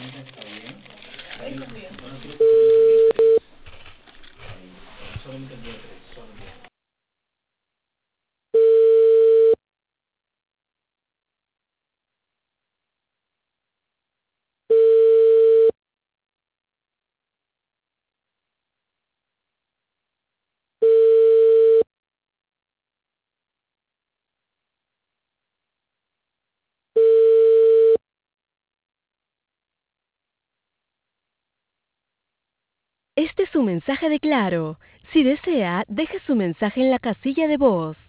Este es su mensaje de Claro. Si desea, deje su mensaje en la casilla de voz.